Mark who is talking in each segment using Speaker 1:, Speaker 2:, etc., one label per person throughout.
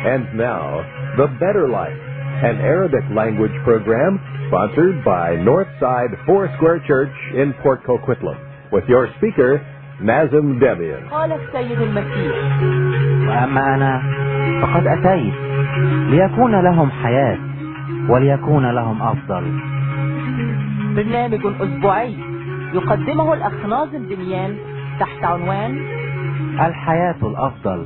Speaker 1: And now, The Better Life, an Arabic language program sponsored by Northside Foursquare Church in Port Coquitlam, with your speaker, Nazim Debian.
Speaker 2: قال السيد المسيح:
Speaker 3: وأما أنا فقد أتيت ليكون لهم حياة وليكون لهم أفضل.
Speaker 2: برنامج أسبوعي يقدمه الأخ ناظم دميان تحت عنوان
Speaker 3: الحياة الأفضل.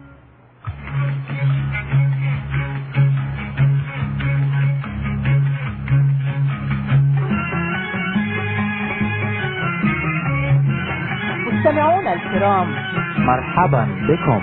Speaker 2: مستمعونا الكرام،
Speaker 3: مرحبا بكم.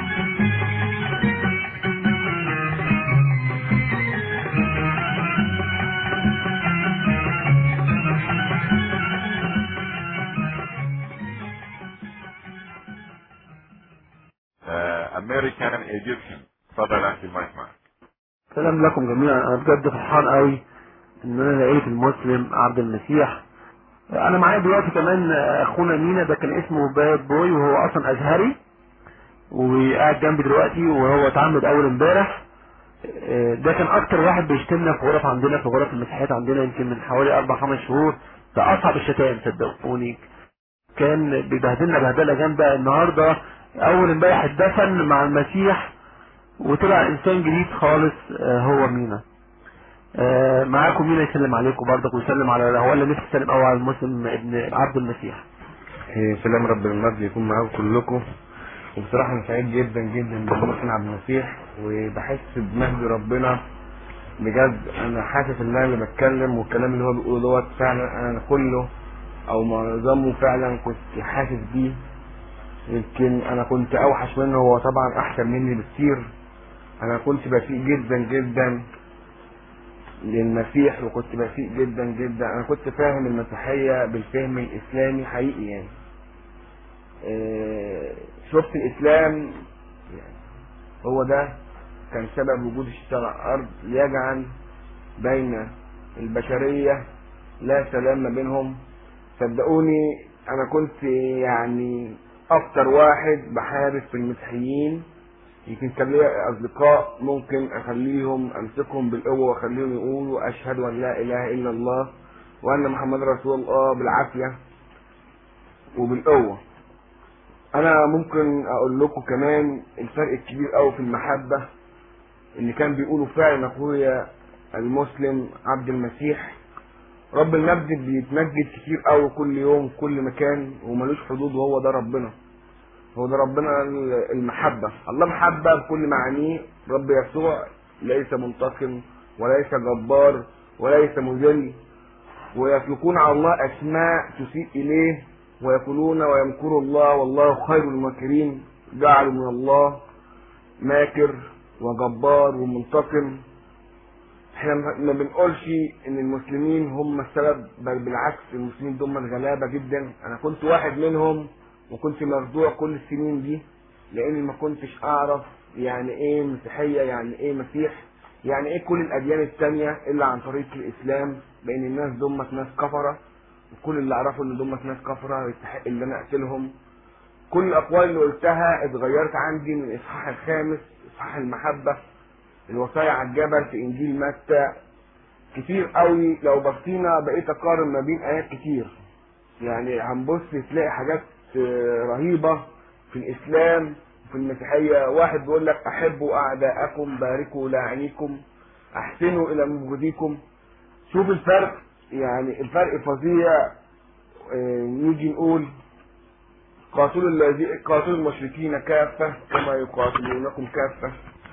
Speaker 4: American Egyptian. تفضل احكي المايك معك.
Speaker 5: سلام لكم جميعا. انا بجد فرحان قوي ان انا لقيت المسلم عبد المسيح. انا معايا دلوقتي كمان اخونا مينا، ده كان اسمه باد بوي وهو اصلا ازهري وقاعد جنبي دلوقتي وهو اتعمد اول امبارح. ده كان اكتر واحد بيشتمنا في غرف عندنا، في غرف المسيحيات عندنا، يمكن من حوالي 4-5 شهور. ده اصعب الشتائم صدقوني، كان بيبهدلنا بهدله جامده. النهارده اول امبارح اتدفن مع المسيح وطلع انسان جديد خالص. هو مينا. معاكم مينا يسلم عليكم برضك ويسلم على هو اللي نفسي يسلم قوي على المسلم ابن عبد المسيح.
Speaker 6: سلام رب المجد يكون معاكم كلكم. وبصراحه انا سعيد جدا جدا بالمسلم عبد المسيح، وبحس بمجد ربنا بجد. انا حاسس ان انا اللي بتكلم والكلام اللي هو بيقوله دوت فعلا انا كله او معظمه فعلا كنت حاسس بيه. يمكن انا كنت اوحش منه، هو طبعا احسن مني بكتير. انا كنت بسيء جدا جدا للمسيح، وكنت بسيء جدا جدا. انا كنت فاهم المسيحية بالفهم الاسلامي حقيقي يعني. شفت الاسلام يعني هو ده كان سبب وجود الشيطان على الارض، يجعل بين البشرية لا سلام ما بينهم. صدقوني انا كنت يعني اكتر واحد بحارب في المسيحيين. يمكن كان لي اصدقاء ممكن اخليهم امسكهم بالقوه واخليهم يقولوا اشهد ان لا اله الا الله وان محمد رسول الله بالعافيه وبالقوه. انا ممكن اقول لكم كمان الفرق الكبير قوي في المحبه اللي كان بيقولوا فعلا اخويا المسلم عبد المسيح. رب المجد بيتمجد كتير قوي كل يوم كل مكان وملوش حدود، وهو ده ربنا. هو ده ربنا المحبة. الله محبة بكل معانيه. رب يسوع ليس منتقم وليس جبار وليس مذل، ويطلقون على الله أسماء تسيء إليه ويقولون ويمكر الله والله خير الماكرين. جعلوا من الله ماكر وجبار ومنتقم. احنا ما بنقولش ان المسلمين هم السبب، بل بالعكس المسلمين دول غلابة جدا. انا كنت واحد منهم وكنت مخدوع كل السنين دي، لاني ما كنتش اعرف يعني ايه مسيحية، يعني ايه مسيح، يعني ايه كل الاديان التانية الا عن طريق الاسلام. بان الناس دمت ناس كفرة، وكل اللي اعرفه ان دمت ناس كفرة يستحق ان انا اقتلهم. كل الاقوال اللي قلتها اتغيرت عندي من الاصحاح 5 اصحاح المحبة، الوصايا على الجبل في انجيل متى. كتير قوي لو بصينا بقيت اقارن ما بين ايات كتير، يعني هنبص تلاقي حاجات رهيبة في الاسلام وفي المسيحية. واحد بيقول لك احبوا اعداءكم باركوا لاعنيكم احسنوا الى مبغضيكم. شوف الفرق، يعني الفرق فظيع. نيجي نقول قاتلوا المشركين كافة كما يقاتلونكم كافة.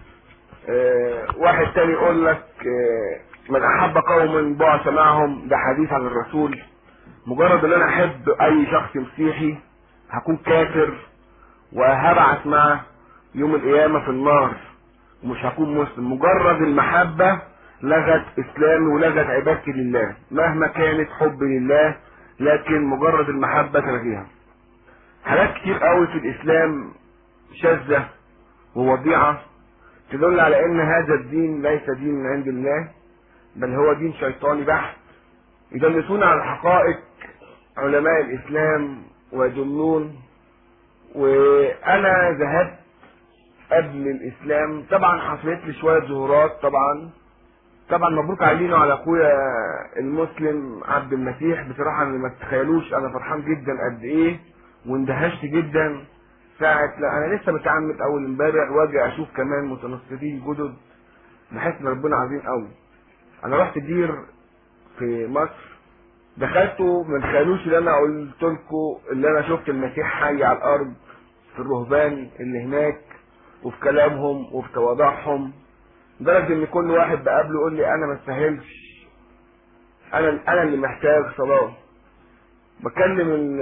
Speaker 6: واحد تاني يقول لك من احب قوم بعث معهم، ده حديث عن الرسول. مجرد ان انا احب اي شخص مسيحي هكون كافر وهبعث معه يوم القيامة في النار ومش هكون مسلم. مجرد المحبة لغت اسلامي ولغت عبادتي لله مهما كانت حبي لله، لكن مجرد المحبة تلغيها. حاجات كتير قوي في الاسلام شاذة ووضيعة تدل على ان هذا الدين ليس دين من عند الله، بل هو دين شيطاني بحت. يدلسون على الحقائق علماء الاسلام ويدلون. وانا ذهبت قبل الاسلام. طبعا حصلت لي شويه ظهورات. طبعا مبروك علينا وعلى اخويا المسلم عبد المسيح. بصراحه ما تتخيلوش انا فرحان جدا قد ايه، واندهشت جدا ساعه لا انا لسه متعمد اول امبارح واجي اشوف كمان متنصرين جدد. بحس ان ربنا عظيم قوي. انا رحت دير في مصر دخلته، ما تخيلوش اللي انا قلت لكم، اللي انا شفت المسيح حي على الارض في الرهبان اللي هناك وفي كلامهم وفي تواضعهم، لدرجه ان كل واحد بقابله يقول لي انا ما استاهلش، انا اللي محتاج صلاه. بكلم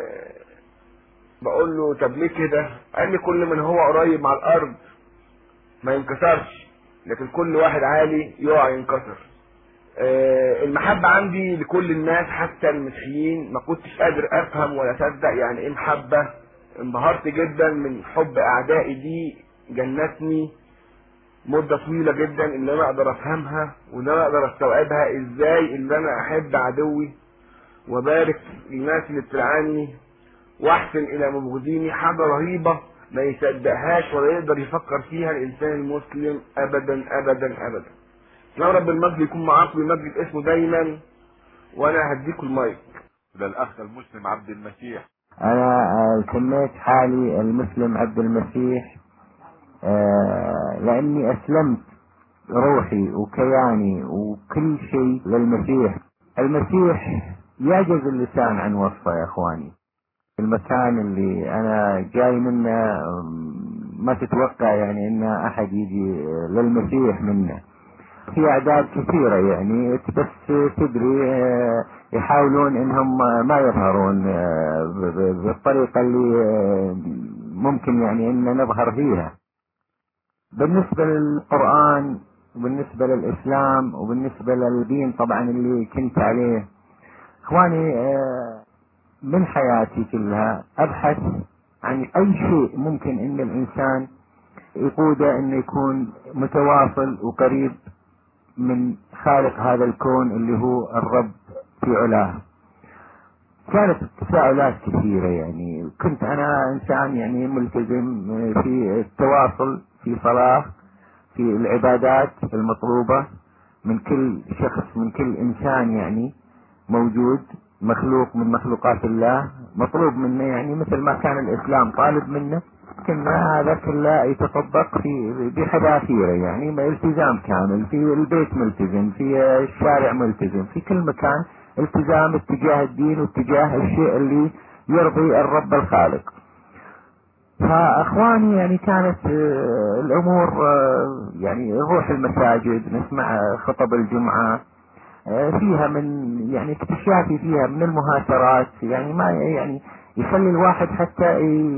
Speaker 6: بقول له طب ليه كده؟ قال لي كل من هو قريب مع الارض ما ينكسرش، لكن كل واحد عالي يقع ينكسر. المحبة عندي لكل الناس حتى المسيحيين ما كنتش قادر افهم ولا اصدق يعني ايه محبة. انبهرت جدا من حب اعدائي دي، جنتني مدة طويلة جدا ان انا اقدر افهمها وان انا اقدر استوعبها ازاي ان انا احب عدوي وبارك للناس اللي بتلعني واحسن الى مبغضيني. حاجة رهيبة ما يصدقهاش ولا يقدر يفكر فيها الانسان المسلم ابدا ابدا ابدا. يا رب المجد يكون معاكم ويمجد اسمه دايما، وانا هديكم المايك.
Speaker 4: للاخ المسلم عبد المسيح.
Speaker 3: انا سميت حالي المسلم عبد المسيح لاني اسلمت روحي وكياني وكل شيء للمسيح. المسيح يعجز اللسان عن وصفه يا اخواني. المكان اللي انا جاي منه ما تتوقع يعني ان احد يجي للمسيح منه. في اعداد كثيرة يعني بس تدري يحاولون انهم ما يظهرون بالطريقة اللي ممكن يعني ان نظهر فيها. بالنسبة للقرآن وبالنسبة للاسلام وبالنسبة للدين طبعا اللي كنت عليه اخواني، من حياتي كلها ابحث عن اي شيء ممكن ان الانسان يقوده انه يكون متواصل وقريب من خالق هذا الكون اللي هو الرب في علاه. كانت تساؤلات كثيرة يعني. كنت انا انسان يعني ملتزم في التواصل في صلاة في العبادات المطلوبة من كل شخص من كل انسان يعني موجود مخلوق من مخلوقات الله مطلوب منه يعني مثل ما كان الاسلام طالب منه. كنا هذا كله يتطبق في بحذافيره يعني التزام كامل في البيت ملتزم في الشارع ملتزم في كل مكان التزام اتجاه الدين واتجاه الشيء اللي يرضي الرب الخالق. فاخواني يعني كانت الامور يعني نروح المساجد نسمع خطب الجمعة فيها من يعني اكتشافي فيها من المهاترات يعني ما يعني يخلي الواحد حتى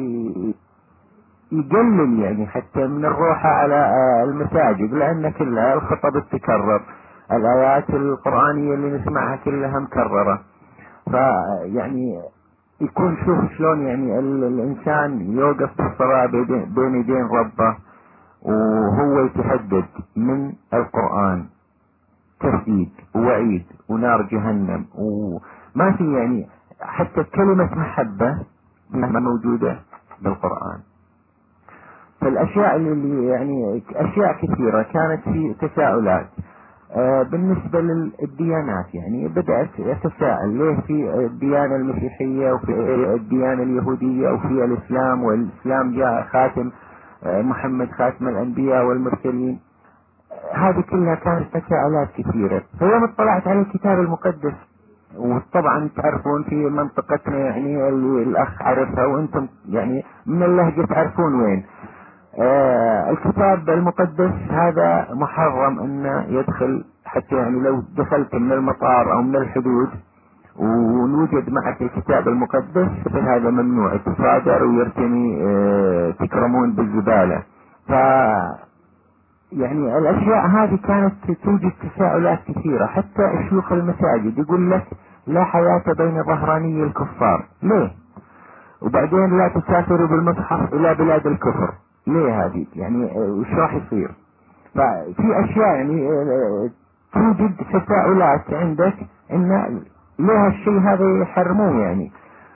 Speaker 3: يقلل يعني حتى من الروحة على المساجد لأن كلها الخطب تكرر، الآيات القرآنية اللي نسمعها كلها مكررة. فيعني يكون شوف شلون يعني الإنسان يوقف في الصلاة بين يدين ربه وهو يتحدد من القرآن تهديد ووعيد ونار جهنم وما في يعني حتى كلمة محبة ما موجودة بالقرآن. فالاشياء اللي يعني اشياء كثيرة كانت في تساؤلات. بالنسبة للديانات يعني بدأت اتساءل ليه في الديانة المسيحية وفي الديانة اليهودية وفي الاسلام، والاسلام جاء خاتم محمد خاتم الانبياء والمرسلين. هذه كلها كانت تساؤلات كثيرة. فيوم اطلعت على الكتاب المقدس وطبعا تعرفون في منطقتنا يعني اللي الاخ عرفها وانتم يعني من اللهجة تعرفون وين. الكتاب المقدس هذا محرم انه يدخل حتى يعني لو دخلت من المطار او من الحدود ونوجد معك الكتاب المقدس فهذا ممنوع تصادر ويرتمي تكرمون بالزبالة. ف يعني الاشياء هذه كانت توجد تساؤلات كثيرة. حتى شيوخ المساجد يقول لك لا حياة بين ظهراني الكفار، ليه؟ وبعدين لا تسافروا بالمصحف الى بلاد الكفر، ليه هذه؟ يعني وش راح يصير؟ ففي اشياء يعني توجد تساؤلات عندك ان ليه هالشيء هذا يحرموه يعني.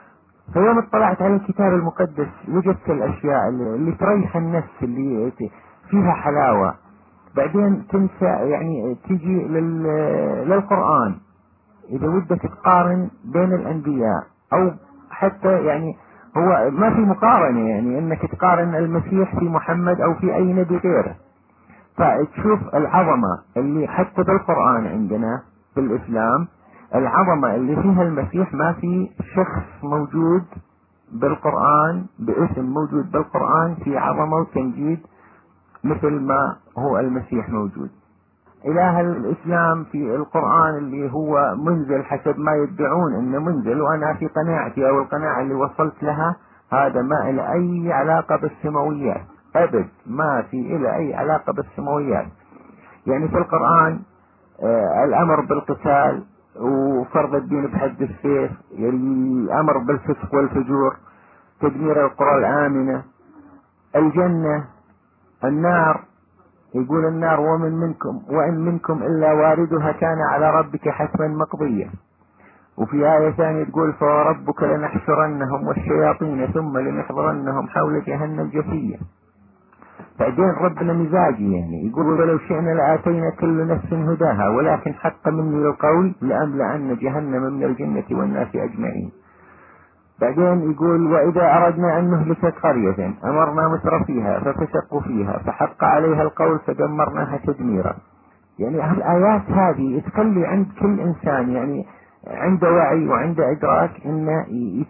Speaker 3: فيوم اطلعت على الكتاب المقدس وجدت الاشياء اللي تريح النفس، اللي فيها حلاوة. بعدين تنسى يعني تجي للقرآن، اذا ودك تقارن بين الانبياء او حتى يعني هو ما في مقارنة، يعني انك تقارن المسيح في محمد او في اي نبي غيره، فتشوف العظمة اللي حتى بالقرآن عندنا بالاسلام، العظمة اللي فيها المسيح. ما في شخص موجود بالقرآن باسم موجود بالقرآن في عظمة وتمجيد مثل ما هو المسيح موجود. إله الإسلام في القرآن اللي هو منزل حسب ما يدعون إنه منزل، وأنا في قناعتي أو القناعة اللي وصلت لها هذا ما إلى أي علاقة بالسماويات أبد، ما في إلى أي علاقة بالسماويات. يعني في القرآن الأمر بالقتال وفرض الدين بحد السيف، الأمر بالفسق والفجور، تدمير القرى الآمنة، الجنة، النار. يقول النار وإن منكم إلا واردها كان على ربك حتما مقضيا. وفي آية ثانية تقول فوربك لنحشرنهم والشياطين ثم لنحضرنهم حول جهنم جثيا. بعدين ربنا مزاجي، يعني يقول ولو شئنا لآتينا كل نفس هداها ولكن حق مني القول لأملأن جهنم من الجنة والناس أجمعين. بعدين يقول وإذا أردنا أن نهلك قرية أمرنا متر فيها ففسقوا فيها فحق عليها القول فدمرناها تدميرا. يعني الآيات هذه تخلي عند كل إنسان يعني عنده وعي وعنده إدراك إنه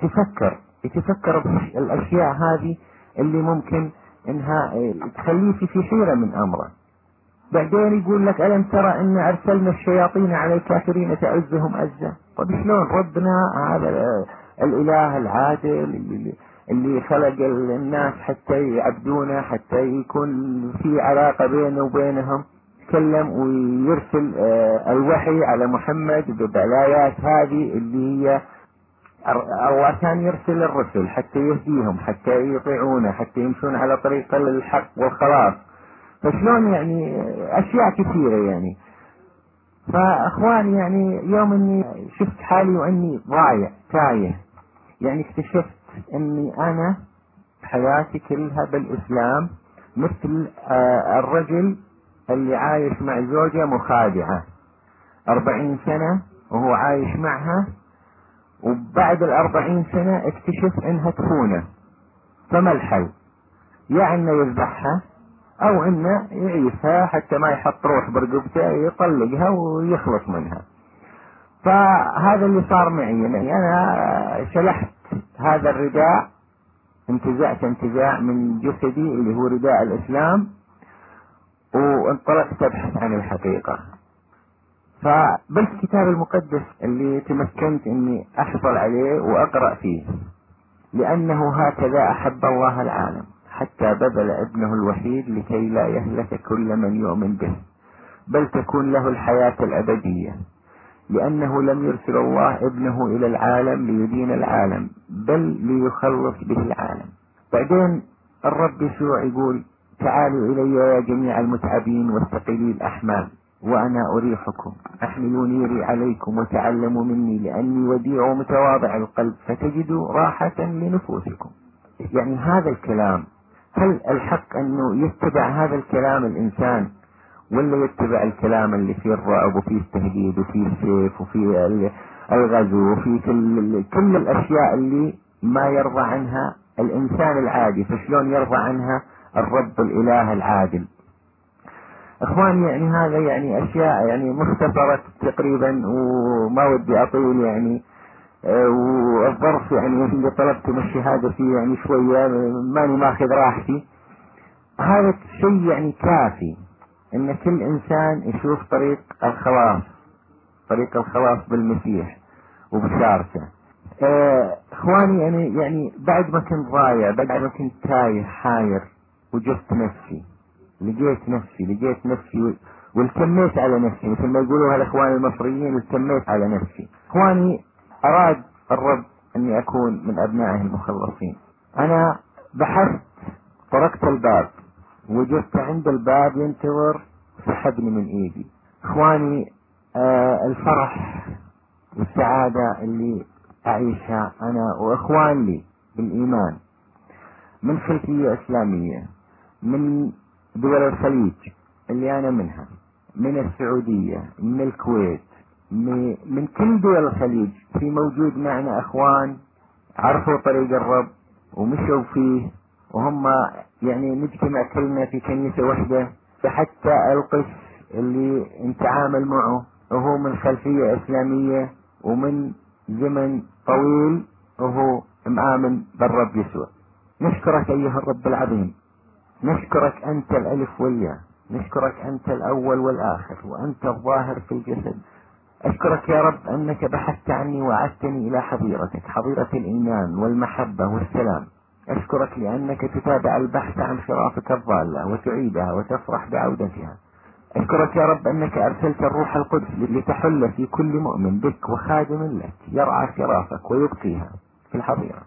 Speaker 3: يتفكر بالأشياء هذه اللي ممكن إنها تخليه في حيرة من أمره. بعدين يقول لك ألم ترى إن أرسلنا الشياطين على الكافرين تعزهم عزا. طب شلون ربنا هذا الإله العادل اللي خلق الناس حتى يعبدونه، حتى يكون في علاقة بينه وبينهم، يتكلم ويرسل الوحي على محمد بالآيات هذه اللي هي الله كان يرسل الرسل حتى يهديهم، حتى يطيعونه، حتى يمشون على طريق الحق والخلاص. فشلون يعني أشياء كثيرة يعني. فأخواني يعني يوم أني شفت حالي وأني ضايع تايه، يعني اكتشفت أني أنا حياتي كلها بالإسلام مثل الرجل اللي عايش مع زوجة مخادعة 40 سنة وهو عايش معها، وبعد 40 سنة اكتشف انها تخونه. فما الحل؟ يا انه يذبحها او انه يعيشها حتى ما يحط روح برقبته، يطلقها ويخلص منها. فهذا اللي صار معي. يعني انا شلحت هذا الرداء، انتزعت انتزاع من جسدي اللي هو رداء الاسلام، وانطلقت ابحث عن الحقيقة. فبالكتاب المقدس اللي تمكنت اني احصل عليه واقرأ فيه، لانه هكذا احب الله العالم حتى بذل ابنه الوحيد لكي لا يهلك كل من يؤمن به بل تكون له الحياة الابدية، لانه لم يرسل الله ابنه الى العالم ليدين العالم بل ليخلص به العالم. بعدين الرب يسوع يقول تعالوا الي يا جميع المتعبين والثقيلي الاحمال وأنا أريحكم، احملوا نيري عليكم وتعلموا مني لأني وديع ومتواضع القلب فتجدوا راحة لنفوسكم. يعني هذا الكلام، هل الحق أنه يتبع هذا الكلام الإنسان ولا يتبع الكلام اللي فيه الرعب وفيه التهديد وفيه السيف وفيه الغزو وفيه كل الأشياء اللي ما يرضى عنها الإنسان العادي؟ فشلون يرضى عنها الرب الإله العادل؟ اخواني يعني هذا يعني اشياء يعني مختصرة تقريبا وما ودي اطول يعني، والظرف يعني اللي طلبت من الشهادة فيه يعني شوية ماني ماخذ راحتي. هذا الشيء يعني كافي ان كل انسان يشوف طريق الخلاص بالمسيح وبشارته. اخواني يعني بعد ما كنت ضايع، بعد ما كنت تايه حاير، وجدت نفسي، لقيت نفسي والتميت على نفسي مثل ما يقولوا هالاخوان المصريين، التميت على نفسي. اخواني اراد الرب اني اكون من ابنائه المخلصين. انا بحثت، طرقت الباب، وجدت عند الباب ينتظر، سحبني من ايدي. اخواني الفرح والسعادة اللي أعيشها أنا وإخوان لي بالإيمان من خلفية إسلامية، من دول الخليج اللي أنا منها، من السعودية، من الكويت، من كل دول الخليج، في موجود معنا إخوان عرفوا طريق الرب ومشوا فيه، وهم يعني نجتمع كلنا في كنيسة واحدة. فحتى القس اللي نتعامل معه وهو من خلفية إسلامية ومن زمن طويل وهو مآمن بالرب يسوع. نشكرك أيها الرب العظيم، نشكرك أنت الألف والياء، نشكرك أنت الأول والآخر، وأنت الظاهر في الجسد. أشكرك يا رب أنك بحثت عني وعدتني إلى حظيرتك، حظيرة الإيمان والمحبة والسلام. أشكرك لأنك تتابع البحث عن خرافك الضالة وتعيدها وتفرح بعودتها. أشكرك يا رب أنك أرسلت الروح القدس لتحل في كل مؤمن بك وخادم لك يرعى خرافك ويبقيها في الحظيرة.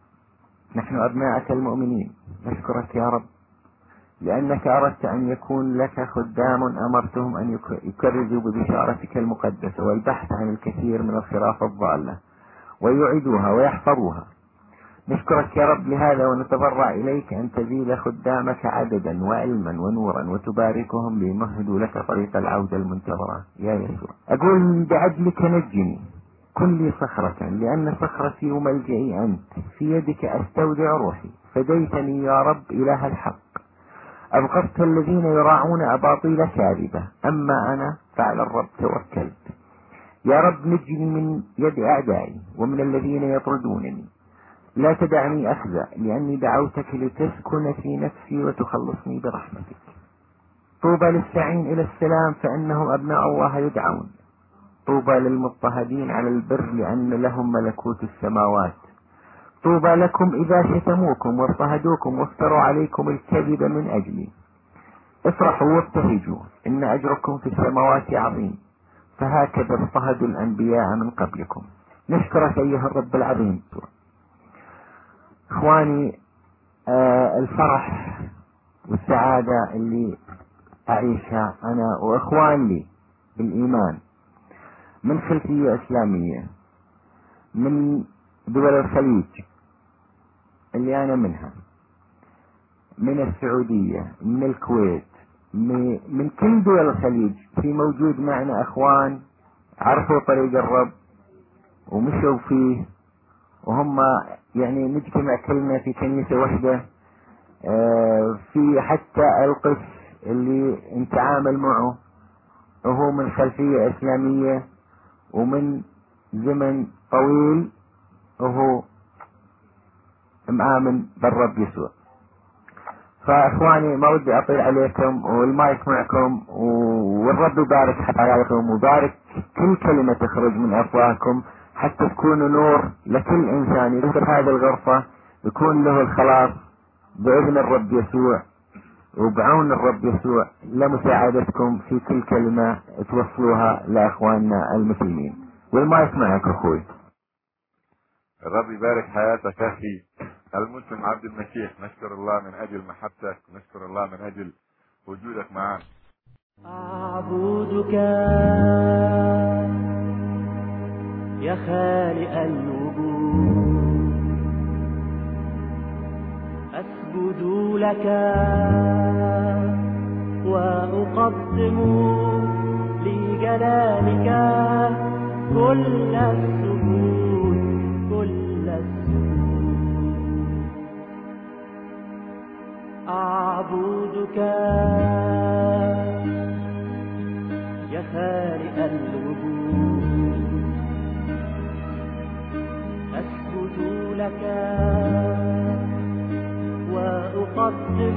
Speaker 3: نحن أبناءك المؤمنين نشكرك يا رب لأنك أردت أن يكون لك خدام أمرتهم أن يكرزوا ببشارتك المقدسة والبحث عن الكثير من الخراف الضالة ويعيدوها ويحفظوها. نشكرك يا رب لهذا ونتضرع إليك أن تزيد خدامك عددا وعلما ونورا وتباركهم ليمهدوا لك طريق العودة المنتظرة يا يسوع. أقول بعدلك نجني، كن لي صخرة لأن صخرتي وملجئي أنت، في يدك أستودع روحي. فديتني يا رب إله الحق، أبغضت الذين يراعون أباطيل كاذبة، أما أنا فعلى الرب توكلت. يا رب نجني من يد أعدائي ومن الذين يطردونني، لا تدعني أخزأ لأني دعوتك لتسكن في نفسي وتخلصني برحمتك. طوبى للساعين إلى السلام فإنهم أبناء الله يدعون. طوبى للمضطهدين على البر لأن لهم ملكوت السماوات. طوبى لكم إذا شتموكم واضطهدوكم وافتروا عليكم الكذب من أجلي. افرحوا وابتهجوا إن أجركم في السماوات عظيم، فهكذا اضطهدوا الأنبياء من قبلكم. نشكرك أيها الرب العظيم. إخواني، الفرح والسعادة اللي أعيشها أنا وإخوان لي بالإيمان من خلفية إسلامية من دول الخليج اللي أنا منها، من السعودية، من الكويت، من كل دول الخليج، في موجود معنا إخوان عرفوا طريق الرب ومشوا فيه، وهم يعني نجتمع كلنا في كنيسة واحدة. في حتى القس اللي نتعامل معه وهو من خلفية إسلامية ومن زمن طويل وهو مآمن بالرب يسوع. فإخواني ما ودي أطيل عليكم والمايك معكم، والرب يبارك حياتكم ويبارك كل كلمة تخرج من أفواهكم حتى تكونوا نور لكل إنسان يدخل هذه الغرفة يكون له الخلاص بإذن الرب يسوع وبعون الرب يسوع لمساعدتكم في كل كلمة توصلوها لأخواننا المسلمين. والمايك معك أخوي.
Speaker 4: الرب يبارك حياتك أخي المسلم عبد المسيح. نشكر الله من أجل محبتك، نشكر الله من أجل وجودك معنا.
Speaker 7: أعبدك يا خالق الوجود، أسجد لك وأقدم لجلالك كل السجود، كل السجود. أعبدك يا خالق الوجود، أسجد لك وأقدم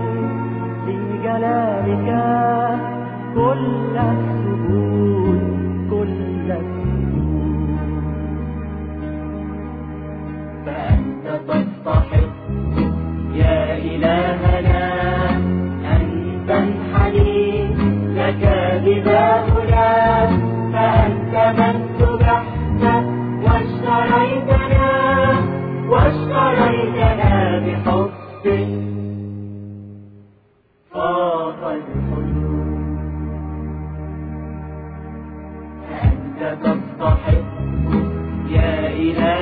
Speaker 7: لجلالك كل السجود، كل السجود. فأنت تستحق يا إلهنا أن تنحني لك ذبابنا، فأنت من ذبحت واشتريتنا بحبك فاض الحلول. فأنت تستحق يا إلهنا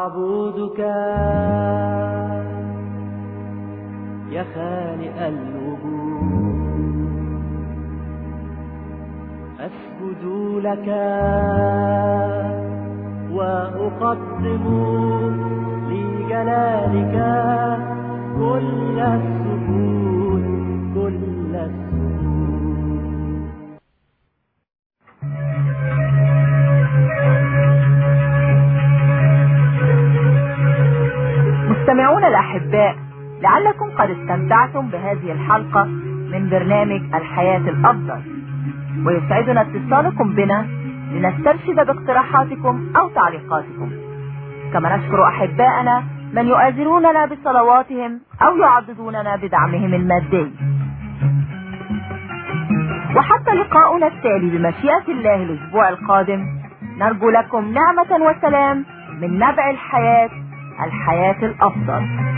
Speaker 7: أعبدك يا خالق الوجود، أسجد لك وأقدم لجلالك كل السجود كل السجود.
Speaker 2: مستمعون الأحباء، لعلكم قد استمتعتم بهذه الحلقة من برنامج الحياة الأفضل، ويسعدنا اتصالكم بنا لنسترشد باقتراحاتكم أو تعليقاتكم. كما نشكر أحباءنا من يؤازروننا بصلواتهم أو يعضدوننا بدعمهم المادي. وحتى لقاؤنا التالي بمشيئة الله الأسبوع القادم، نرجو لكم نعمة وسلام من نبع الحياة، الحياة الأفضل.